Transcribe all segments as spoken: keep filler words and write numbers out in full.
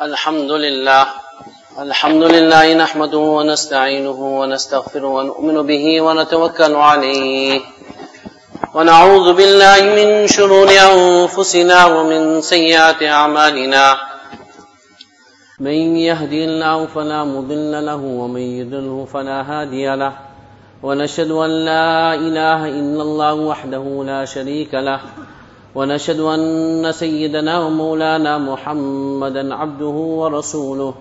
الحمد لله الحمد لله نحمده ونستعينه ونستغفره ونؤمن به ونتوكل عليه ونعوذ بالله من شرور أنفسنا ومن سيئات أعمالنا من يهدي الله فلا مضل له ومن يضلل فلا هادي له ونشهد أن لا إله إلا الله وحده لا شريك له ونشهد أن سيدنا ومولانا محمدا عبده ورسوله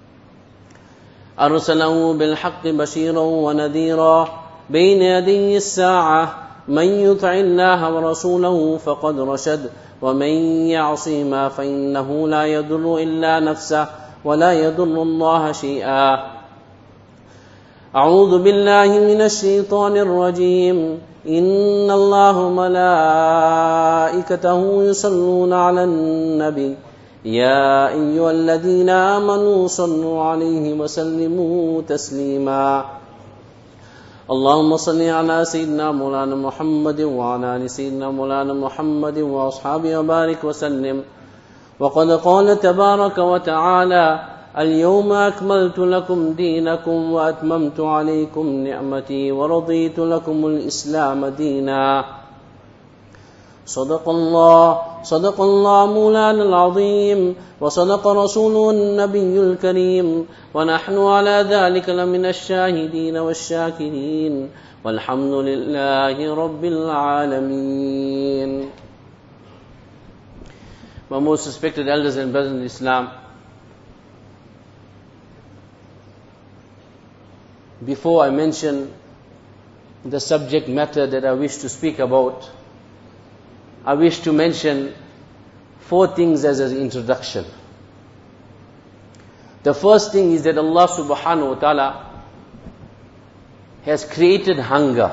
أرسله بالحق بشيرا ونذيرا بين يدي الساعة من يطع الله ورسوله فقد رشد ومن يعصهما فإنه لا يضر إلا نفسه ولا يضر الله شيئا أعوذ بالله من الشيطان الرجيم إن الله وملائكته يصلون على النبي يا أيها الذين آمنوا صلوا عليه وسلموا تسليما اللهم صل على سيدنا مولانا محمد وعلى آل سيدنا مولانا محمد وأصحابه وبارك وسلم وقد قال تبارك وتعالى اليوم أكملت لكم دينكم وأتممت عليكم نعمتي ورضيت لكم الإسلام دينا صدق الله صدق الله مولانا العظيم وصدق رسوله النبي الكريم ونحن على ذلك لمن الشاهدين والشاكرين والحمد لله رب العالمين. My most respected elders and brothers in Islam, before I mention the subject matter that I wish to speak about, I wish to mention four things as an introduction. The first thing is that Allah subhanahu wa ta'ala has created hunger.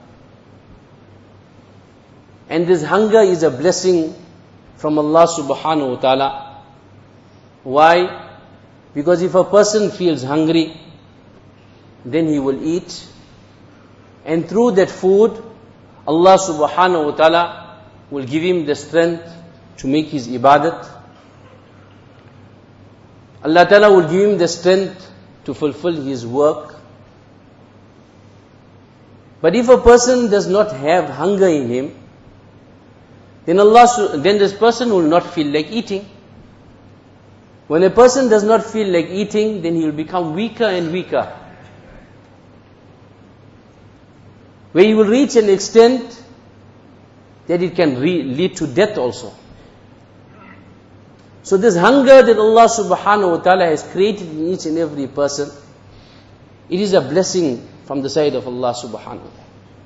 And this hunger is a blessing from Allah subhanahu wa ta'ala. Why? Because if a person feels hungry, then he will eat, and through that food Allah subhanahu wa ta'ala will give him the strength to make his ibadat. Allah ta'ala will give him the strength to fulfill his work. But if a person does not have hunger in him, then Allah then this person will not feel like eating. When a person does not feel like eating, then he will become weaker and weaker, where he will reach an extent that it can re- lead to death also. So this hunger that Allah subhanahu wa ta'ala has created in each and every person, it is a blessing from the side of Allah subhanahu wa ta'ala.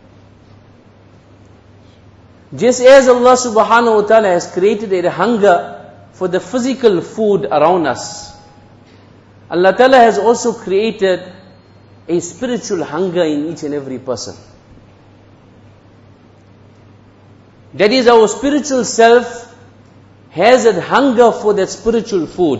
Just as Allah subhanahu wa ta'ala has created a hunger for the physical food around us, Allah ta'ala has also created a spiritual hunger in each and every person. That is, our spiritual self has that hunger for that spiritual food.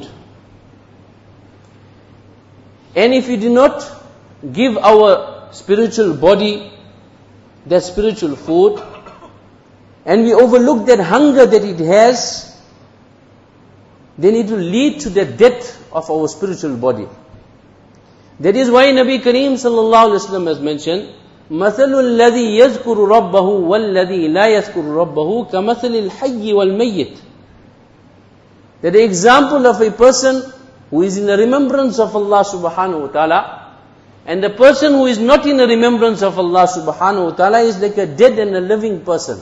And if we do not give our spiritual body that spiritual food, and we overlook that hunger that it has, then it will lead to the death of our spiritual body. That is why Nabi Kareem sallallahu alaihi wasallam has mentioned, مثل الذي يذكر ربه والذي لا يذكر ربه كمثل الحي والميت. That the example of a person who is in the remembrance of Allah subhanahu wa ta'ala and the person who is not in the remembrance of Allah subhanahu wa ta'ala is like a dead and a living person.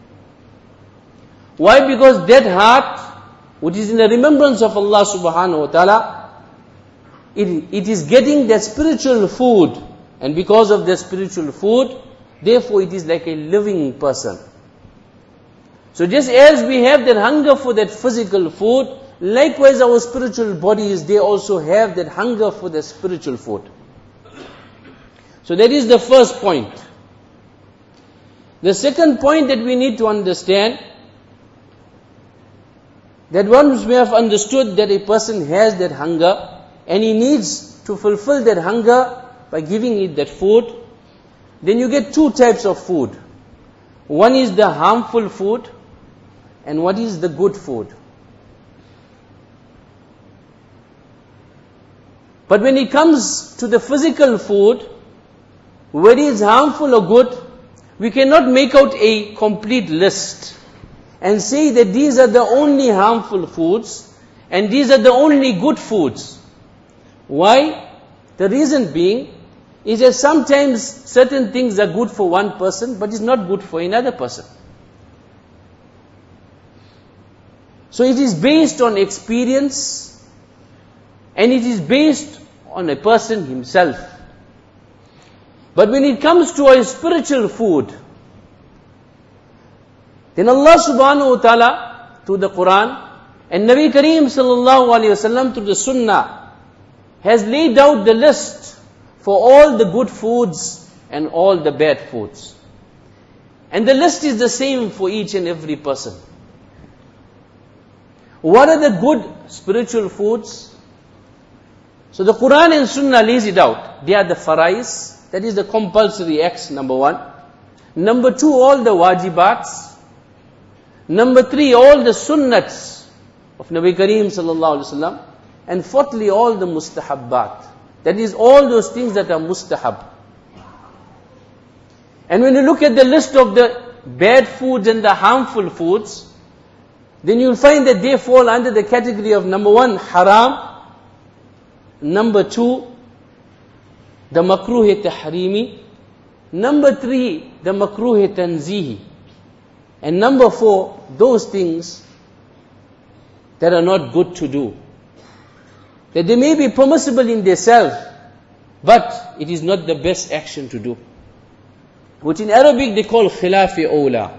Why? Because that heart which is in the remembrance of Allah subhanahu wa ta'ala, it, it is getting that spiritual food. And because of the spiritual food, therefore it is like a living person. So just as we have that hunger for that physical food, likewise our spiritual bodies, they also have that hunger for the spiritual food. So that is the first point. The second point that we need to understand, that once we have understood that a person has that hunger, and he needs to fulfill that hunger by giving it that food, then you get two types of food. One is the harmful food, and what is the good food. But when it comes to the physical food, whether it's harmful or good, we cannot make out a complete list and say that these are the only harmful foods and these are the only good foods. Why? The reason being is that sometimes certain things are good for one person, but it's not good for another person. So it is based on experience, and it is based on a person himself. But when it comes to a spiritual food, then Allah subhanahu wa ta'ala through the Quran and Nabi Kareem sallallahu alayhi wasallam through the Sunnah has laid out the list for all the good foods and all the bad foods. And the list is the same for each and every person. What are the good spiritual foods? So the Quran and Sunnah lays it out. They are the farais, that is the compulsory acts, number one. Number two, all the wajibats. Number three, all the sunnats of Nabi Kareem sallallahu alaihi wasallam. And fourthly, all the mustahabbat. That is all those things that are mustahab. And when you look at the list of the bad foods and the harmful foods, then you'll find that they fall under the category of number one, haram. Number two, the makruh tahrimi. Number three, the makruh tanzihi. And number four, those things that are not good to do. That they may be permissible in themselves, but it is not the best action to do. Which in Arabic they call khilafi awla.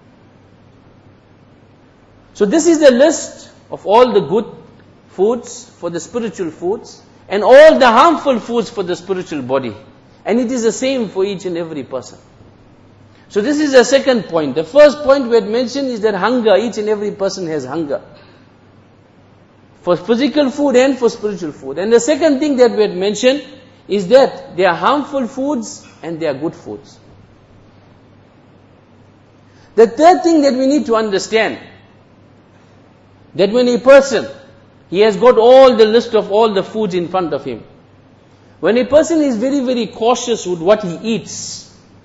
So this is the list of all the good foods for the spiritual foods and all the harmful foods for the spiritual body. And it is the same for each and every person. So this is the second point. The first point we had mentioned is that hunger, each and every person has hunger. For physical food and for spiritual food. And the second thing that we had mentioned is that there are harmful foods and there are good foods. The third thing that we need to understand, that when a person, he has got all the list of all the foods in front of him. When a person is very, very cautious with what he eats,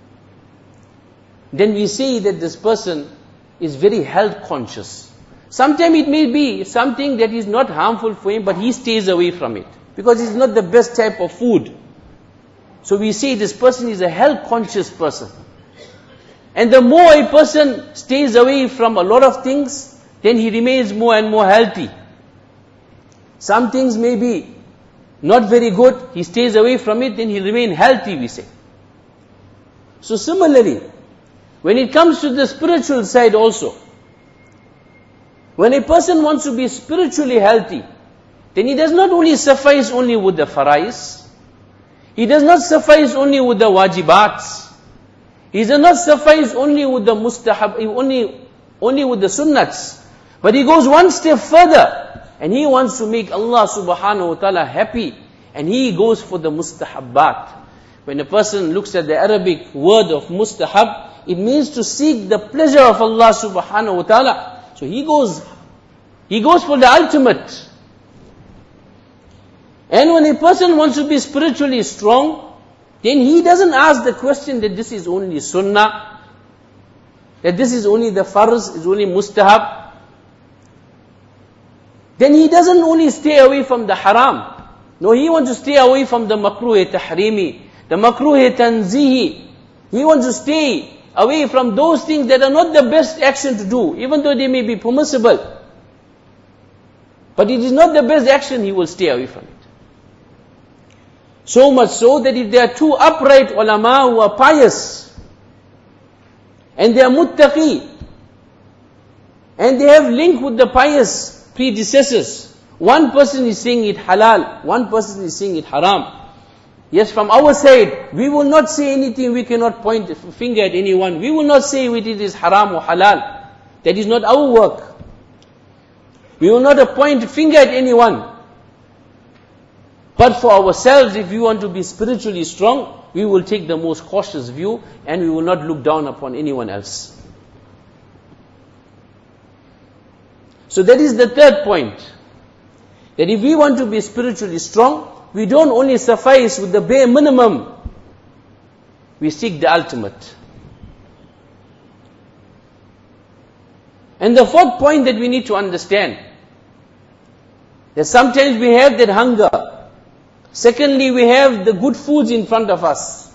then we say that this person is very health conscious. Sometimes it may be something that is not harmful for him, but he stays away from it. Because it's not the best type of food. So we say this person is a health conscious person. And the more a person stays away from a lot of things, then he remains more and more healthy. Some things may be not very good, he stays away from it, then he remains healthy, we say. So similarly, when it comes to the spiritual side also, when a person wants to be spiritually healthy, then he does not only suffice only with the farais, he does not suffice only with the wajibats, he does not suffice only with the mustahab, only, only with the sunnats, but he goes one step further, and he wants to make Allah subhanahu wa ta'ala happy, and he goes for the mustahabbat. When a person looks at the Arabic word of mustahab, it means to seek the pleasure of Allah subhanahu wa ta'ala. So he goes, he goes for the ultimate. And when a person wants to be spiritually strong, then he doesn't ask the question that this is only sunnah, that this is only the farz, is only mustahab. Then he doesn't only stay away from the haram. No, he wants to stay away from the makruh tahrimi, the makruh tanzihi. He wants to stay away from those things that are not the best action to do, even though they may be permissible. But it is not the best action, he will stay away from it. So much so that if there are two upright ulama who are pious, and they are muttaqi, and they have link with the pious predecessors, one person is saying it halal, one person is saying it haram. Yes, from our side, we will not say anything, we cannot point a finger at anyone. We will not say it is haram or halal. That is not our work. We will not point a finger at anyone. But for ourselves, if we want to be spiritually strong, we will take the most cautious view and we will not look down upon anyone else. So that is the third point. that if we want to be spiritually strong, we don't only suffice with the bare minimum, we seek the ultimate. And the fourth point that we need to understand, that sometimes we have that hunger. Secondly, we have the good foods in front of us.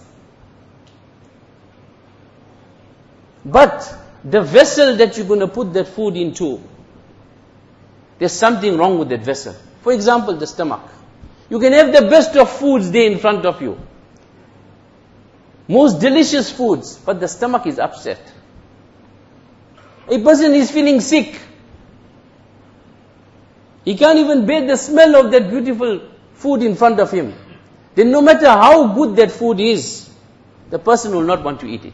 But the vessel that you're going to put that food into, there's something wrong with that vessel. For example, the stomach. You can have the best of foods there in front of you. Most delicious foods, but the stomach is upset. A person is feeling sick. He can't even bear the smell of that beautiful food in front of him. Then no matter how good that food is, the person will not want to eat it.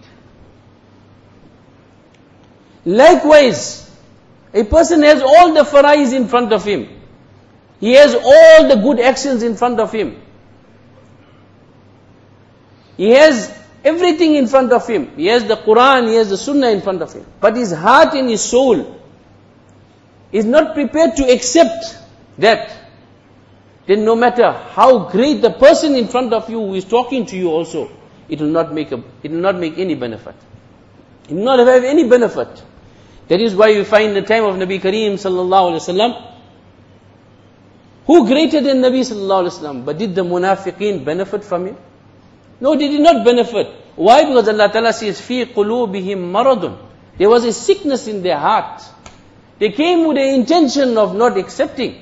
Likewise, a person has all the farais in front of him. He has all the good actions in front of him. He has everything in front of him. He has the Quran, he has the Sunnah in front of him. But his heart and his soul is not prepared to accept that. Then no matter how great the person in front of you who is talking to you also, it will not make a, it will not make any benefit. It will not have any benefit. That is why we find the time of Nabi Kareem sallallahu alaihi wasallam. Who greater than Nabi sallallahu alaihi wasallam? But did the munafiqeen benefit from him? No, they did not benefit. Why? Because Allah Ta'ala says, "Fi qulubihim maradun." There was a sickness in their heart. They came with the intention of not accepting.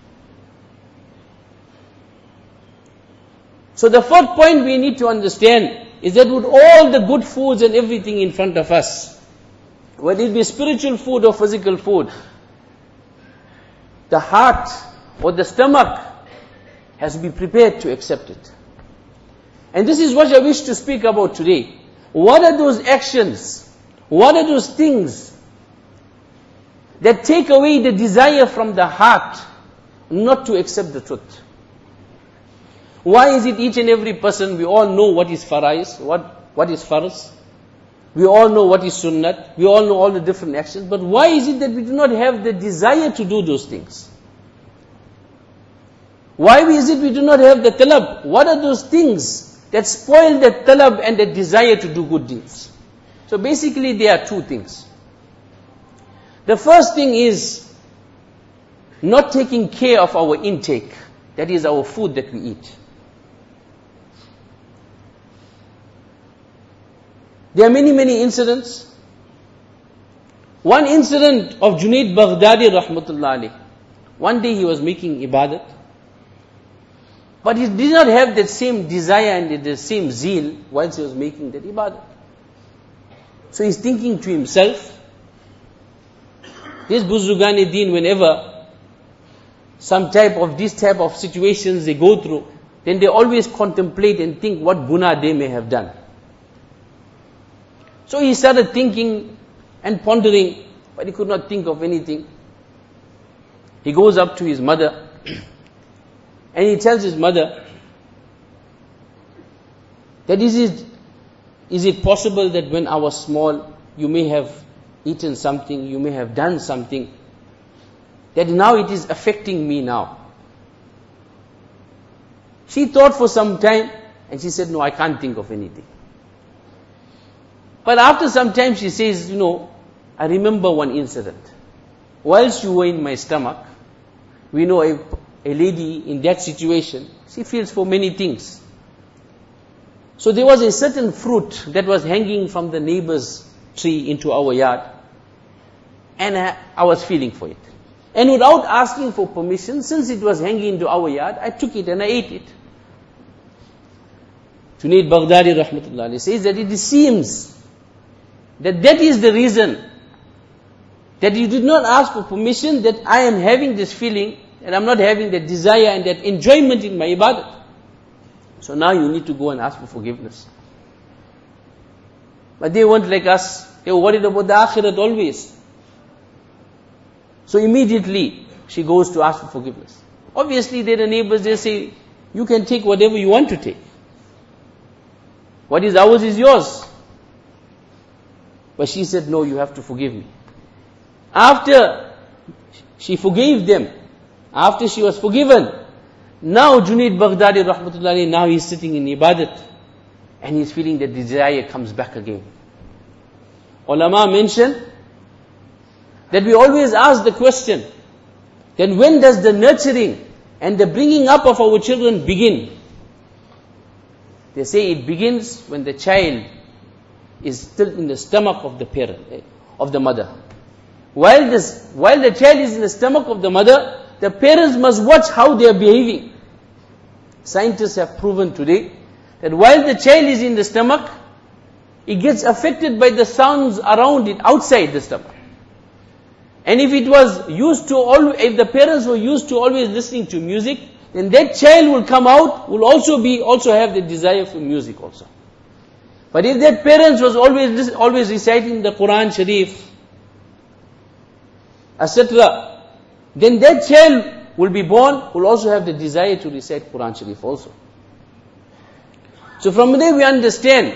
So the fourth point we need to understand is that with all the good foods and everything in front of us, whether it be spiritual food or physical food, the heart or the stomach has to be prepared to accept it. And this is what I wish to speak about today. What are those actions? What are those things that take away the desire from the heart not to accept the truth? Why is it each and every person, we all know what is farais, what, what is faras? We all know what is sunnat. We all know all the different actions. But why is it that we do not have the desire to do those things? Why is it we do not have the talab? What are those things that spoil the talab and the desire to do good deeds? So basically there are two things. The first thing is not taking care of our intake. That is our food that we eat. There are many, many incidents. One incident of Junaid Baghdadi rahmatullah alayh. One day he was making ibadat, but he did not have that same desire and the same zeal whilst he was making that ibadat. So he's thinking to himself, this Buzurgan-e-Deen, whenever some type of this type of situations they go through, then they always contemplate and think what guna they may have done. So he started thinking and pondering, but he could not think of anything. He goes up to his mother and he tells his mother that is it, is it possible that when I was small, you may have eaten something, you may have done something, that now it is affecting me now. She thought for some time and she said, no, I can't think of anything. But after some time she says, you know, I remember one incident. Whilst you were in my stomach, we know a, a lady in that situation, she feels for many things. So there was a certain fruit that was hanging from the neighbor's tree into our yard. And I, I was feeling for it. And without asking for permission, since it was hanging into our yard, I took it and I ate it. Junaid Baghdadi rahmatullah alayhi says that it seems that that is the reason that you did not ask for permission, that I am having this feeling and I'm not having that desire and that enjoyment in my ibadat. So now you need to go and ask for forgiveness. But they weren't like us. They were worried about the akhirat always. So immediately she goes to ask for forgiveness. Obviously they're the neighbors, they say, you can take whatever you want to take. What is ours is yours. But she said, no, you have to forgive me. After she forgave them, After she was forgiven, now Junaid Baghdadi rahmatullahi, now he's sitting in ibadat and he's feeling that desire comes back again. Ulama mention that we always ask the question, then when does the nurturing and the bringing up of our children begin? They say it begins when the child is still in the stomach of the parent, of the mother. While this, while the child is in the stomach of the mother, the parents must watch how they are behaving. Scientists have proven today that while the child is in the stomach, it gets affected by the sounds around it, outside the stomach. And if it was used to, all, if the parents were used to always listening to music, then that child will come out, will also be, also have the desire for music also. But if that parents was always, always reciting the Quran Sharif, et cetera, then that child will be born, will also have the desire to recite Quran Sharif also. So from there we understand,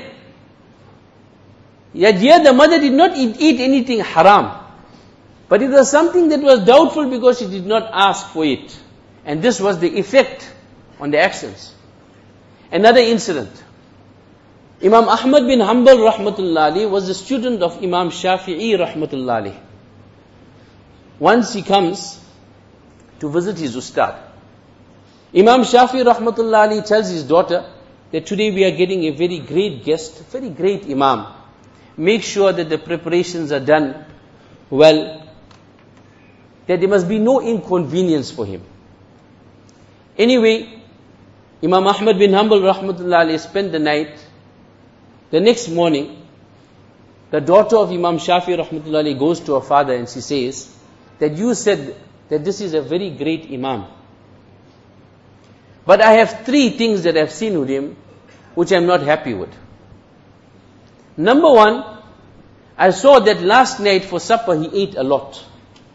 yet here the mother did not eat, eat anything haram. But it was something that was doubtful because she did not ask for it. And this was the effect on the actions. Another incident. Imam Ahmad bin Hanbal rahmatullahi was a student of Imam Shafi'i rahmatullahi. Once he comes to visit his ustad. Imam Shafi'i rahmatullahi tells his daughter that today we are getting a very great guest, very great imam. Make sure that the preparations are done well, that there must be no inconvenience for him. Anyway, Imam Ahmad bin Hanbal rahmatullahi spent the night. The next morning, the daughter of Imam Shafi rahmatullahi goes to her father and she says that you said that this is a very great imam. But I have three things that I've seen with him which I'm not happy with. Number one, I saw that last night for supper he ate a lot.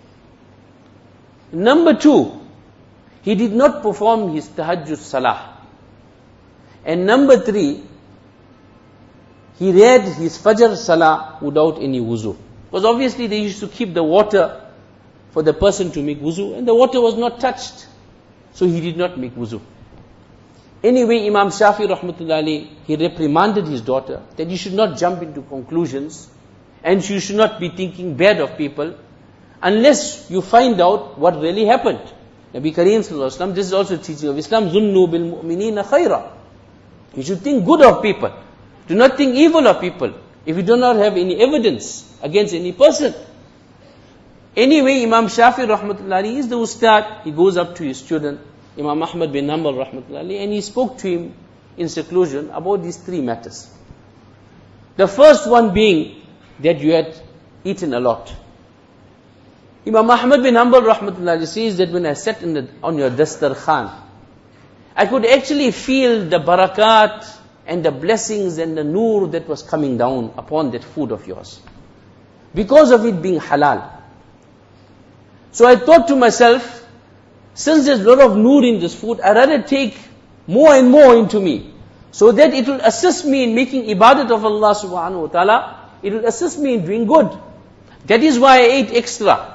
Number two, he did not perform his tahajjud salah. And number three, he read his fajr salah without any wuzu. Because obviously they used to keep the water for the person to make wuzu, and the water was not touched. So he did not make wuzu. Anyway, Imam Shafi rahmatullahi, he reprimanded his daughter that you should not jump into conclusions and you should not be thinking bad of people unless you find out what really happened. Nabi Kareem sallallahu alaihi wasallam, this is also teaching of Islam, zunnu bil mu'minina khayra. You should think good of people. Do not think evil of people if you do not have any evidence against any person. Anyway, Imam Shafi rahmatullahi is the ustad. He goes up to his student, Imam Ahmad bin Hanbal rahmatullahi, and he spoke to him in seclusion about these three matters. The first one being that you had eaten a lot. Imam Ahmad bin Hanbal rahmatullahi says that when I sat in the, on your dastar khan, I could actually feel the barakat and the blessings and the noor that was coming down upon that food of yours. Because of it being halal. So I thought to myself, since there's a lot of noor in this food, I'd rather take more and more into me, so that it will assist me in making ibadat of Allah subhanahu wa ta'ala. It will assist me in doing good. That is why I ate extra.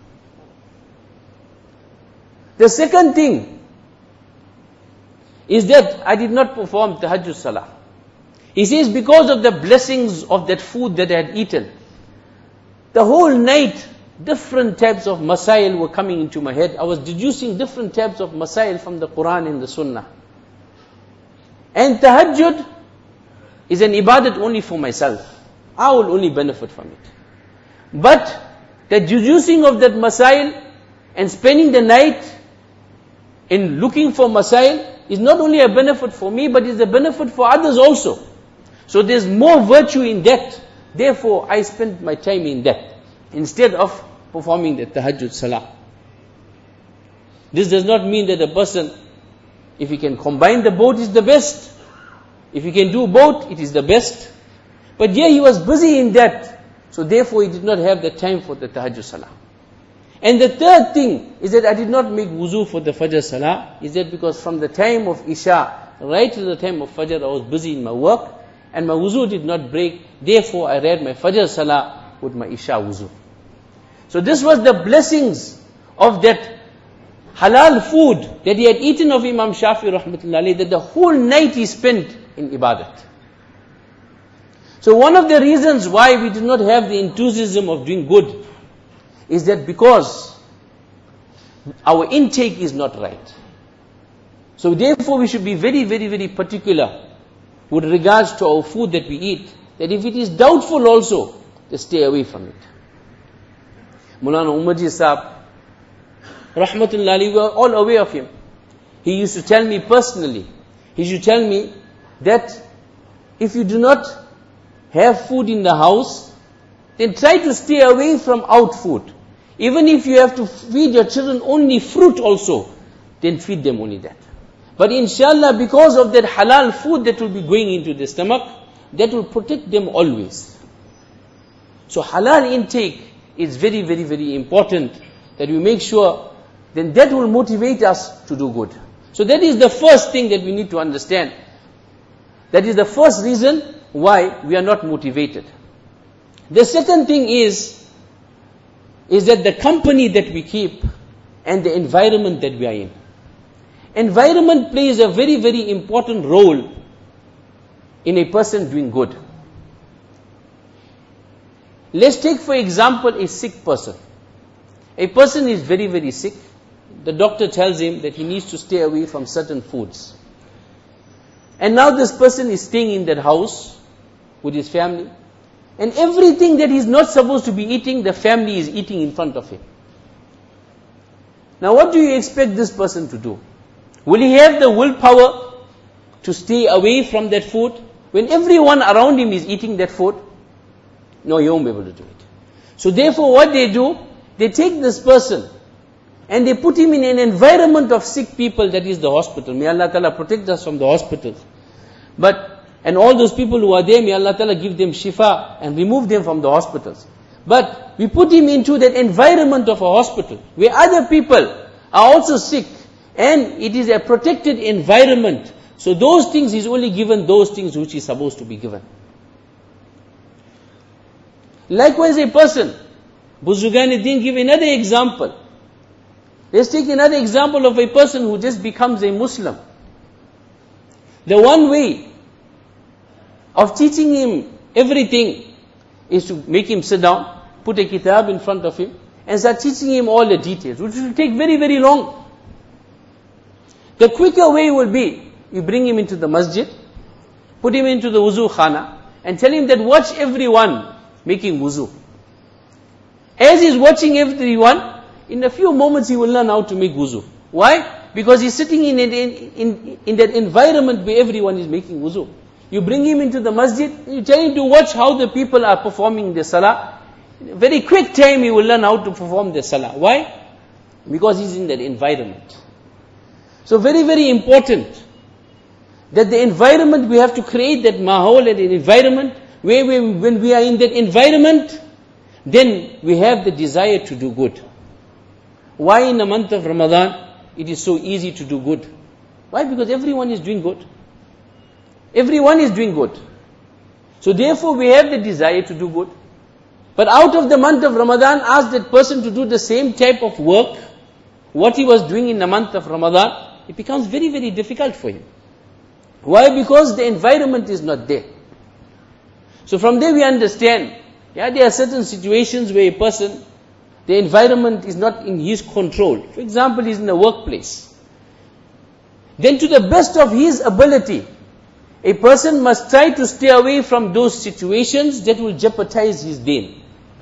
The second thing is that I did not perform tahajjud salah. He says because of the blessings of that food that I had eaten, the whole night different types of masail were coming into my head. I was deducing different types of masail from the Quran and the Sunnah. And tahajjud is an ibadat only for myself. I will only benefit from it. But the deducing of that masail and spending the night in looking for masail is not only a benefit for me, but is a benefit for others also. So there's more virtue in that. Therefore, I spend my time in that, instead of performing the tahajjud salah. This does not mean that a person, if he can combine the both, is the best. If he can do both, it is the best. But here he was busy in that, so therefore he did not have the time for the tahajjud salah. And the third thing is that I did not make wuzu for the fajr salah, is that because from the time of Isha right to the time of fajr I was busy in my work, and my wuzu did not break, therefore I read my fajr salah with my Isha wuzu. So this was the blessings of that halal food that he had eaten of Imam Shafi rahmatullahi alayhi, that the whole night he spent in ibadat. So one of the reasons why we do not have the enthusiasm of doing good is that because our intake is not right. So therefore we should be very, very, very particular with regards to our food that we eat, that if it is doubtful also, to stay away from it. Mulana Umarji Sahab, rahmatullahi alayhi, we are all aware of him. He used to tell me personally, he used to tell me that if you do not have food in the house, then try to stay away from out food. Even if you have to feed your children only fruit also, then feed them only that. But inshallah, because of that halal food that will be going into the stomach, that will protect them always. So halal intake is very, very, very important, that we make sure, then that will motivate us to do good. So that is the first thing that we need to understand. That is the first reason why we are not motivated. The second thing is, is that the company that we keep and the environment that we are in. Environment plays a very, very important role in a person doing good. Let's take for example a sick person. A person is very, very sick. The doctor tells him that he needs to stay away from certain foods. And now this person is staying in that house with his family. And everything that he's not supposed to be eating, the family is eating in front of him. Now what do you expect this person to do? Will he have the willpower to stay away from that food when everyone around him is eating that food? No, he won't be able to do it. So therefore what they do, they take this person and they put him in an environment of sick people, that is the hospital. May Allah Ta'ala protect us from the hospitals. But, and all those people who are there, may Allah Ta'ala give them shifa and remove them from the hospitals. But we put him into that environment of a hospital where other people are also sick, and it is a protected environment. So those things is only given those things which is supposed to be given. Likewise a person, Buzurgan-e-Din give another example. Let's take another example of a person who just becomes a Muslim. The one way of teaching him everything is to make him sit down, put a kitab in front of him, and start teaching him all the details, which will take very, very long. The quicker way will be, you bring him into the masjid, put him into the wuzu khana, and tell him that watch everyone making wuzu. As he's watching everyone, in a few moments he will learn how to make wuzu. Why? Because he's sitting in, in, in, in that environment where everyone is making wuzu. You bring him into the masjid, you tell him to watch how the people are performing the salah. In a very quick time he will learn how to perform the salah. Why? Because he's in that environment. So very, very important that the environment, we have to create that mahol and an environment where we, when we are in that environment, then we have the desire to do good. Why in the month of Ramadan it is so easy to do good? Why? Because everyone is doing good. Everyone is doing good. So therefore we have the desire to do good. But out of the month of Ramadan, ask that person to do the same type of work, what he was doing in the month of Ramadan, it becomes very, very difficult for him. Why? Because the environment is not there. So from there we understand, yeah, there are certain situations where a person, the environment is not in his control. For example, he's in the workplace. Then to the best of his ability, a person must try to stay away from those situations that will jeopardize his deen.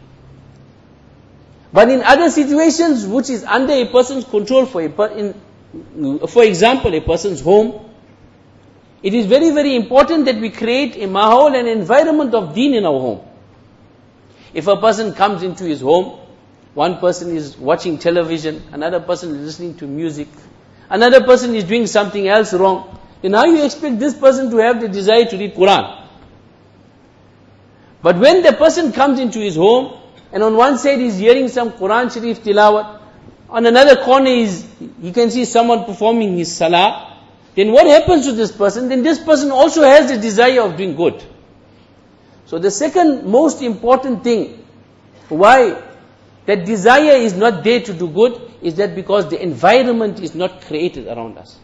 But in other situations which is under a person's control, for a per, in, for example, a person's home, it is very, very important that we create a mahol, an environment of deen in our home. If a person comes into his home, one person is watching television, another person is listening to music, another person is doing something else wrong, then how you expect this person to have the desire to read Quran? But when the person comes into his home, and on one side he's hearing some Quran Sharif tilawat, on another corner is he can see someone performing his salah, then what happens to this person? Then this person also has the desire of doing good. So the second most important thing why that desire is not there to do good, is that because the environment is not created around us.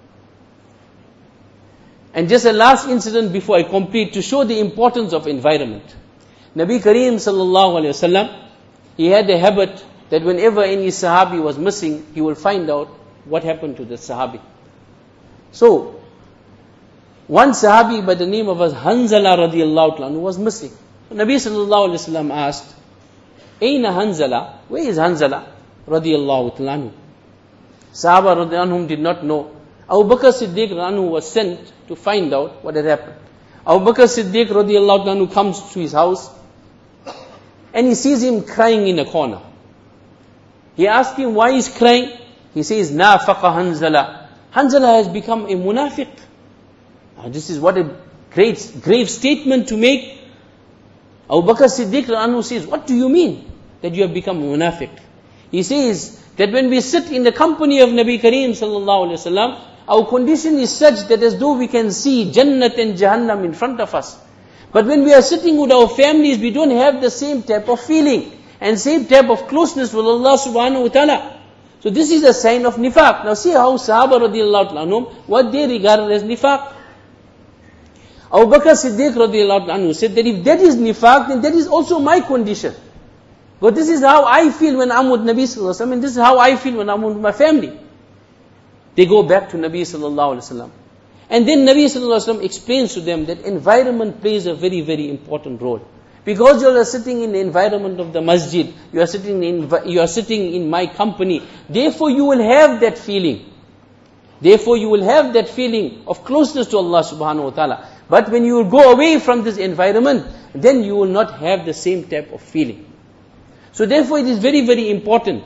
And just a last incident before I complete, to show the importance of environment. Nabi Kareem sallallahu alayhi wasallam, he had a habit that whenever any Sahabi was missing, he will find out what happened to the Sahabi. So, one Sahabi by the name of Hanzala radiyallahu anhu was missing. So Nabi sallallahu alayhi wasallam asked, Aina Hanzala? Where is Hanzala radiyallahu anhu? Sahaba radiyallahu anhum did not know. Abu Bakr Siddiq radiyallahu anhu was sent to find out what had happened. Abu Bakr Siddiq radiyallahu anhu comes to his house and he sees him crying in a corner. He asked him why he's crying. He says, Nafaqa Hanzala. Hanzala has become a munafiq. Now, this is what a great, grave statement to make. Abu Bakr Siddiq anhu says, what do you mean that you have become a munafiq? He says that when we sit in the company of Nabi Kareem sallallahu alayhi wasallam, our condition is such that as though we can see Jannat and Jahannam in front of us. But when we are sitting with our families, we don't have the same type of feeling and same type of closeness with Allah subhanahu wa ta'ala. So this is a sign of nifaq. Now see how Sahaba radiyallahu anhum, what they regarded as nifaq. Abu Bakr Siddiq radiyallahu anhu said that if that is nifaq, then that is also my condition. But this is how I feel when I'm with Nabi sallallahu alaihi wasallam, and this is how I feel when I'm with my family. They go back to Nabi sallallahu alaihi wasallam. And then Nabi sallallahu alaihi wasallam explains to them that environment plays a very, very important role. Because you are sitting in the environment of the masjid, you are sitting in, you are sitting in my company, therefore you will have that feeling. Therefore you will have that feeling of closeness to Allah subhanahu wa ta'ala. But when you will go away from this environment, then you will not have the same type of feeling. So therefore it is very, very important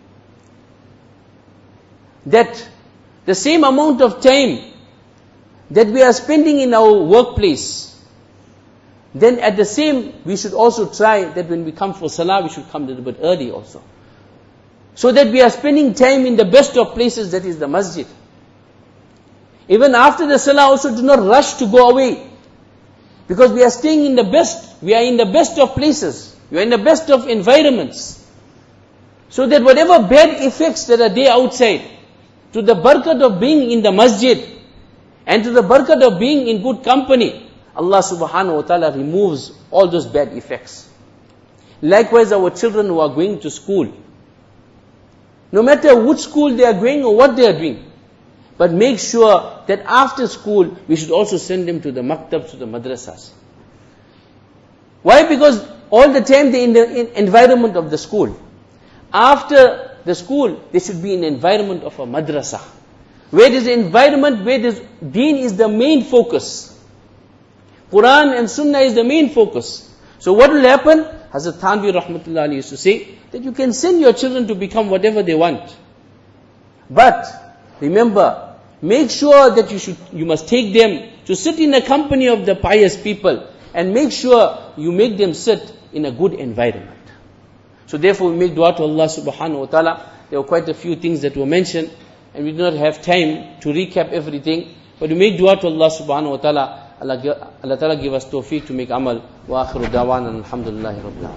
that the same amount of time that we are spending in our workplace, then at the same, we should also try that when we come for salah, we should come a little bit early also. So that we are spending time in the best of places, that is the masjid. Even after the salah also, do not rush to go away. Because we are staying in the best, we are in the best of places. We are in the best of environments. So that whatever bad effects that are there outside, to the barakat of being in the masjid, and to the barakat of being in good company, Allah subhanahu wa ta'ala removes all those bad effects. Likewise, our children who are going to school, no matter which school they are going or what they are doing, but make sure that after school, we should also send them to the maktab, to the madrasas. Why? Because all the time they're in the environment of the school. After the school, they should be in the environment of a madrasa. Where there's an environment where there's deen is the main focus. Quran and Sunnah is the main focus. So what will happen? Hazrat Thanvi rahmatullah alayhi used to say that you can send your children to become whatever they want. But remember, make sure that you should, you must take them to sit in the company of the pious people, and make sure you make them sit in a good environment. So therefore we make dua to Allah subhanahu wa ta'ala. There were quite a few things that were mentioned, and we do not have time to recap everything. But we make dua to Allah subhanahu wa ta'ala. Allah, Allah Ta'ala give us tawfiq to make amal. Wa akhiru dawana alhamdulillahi rabbil alamin.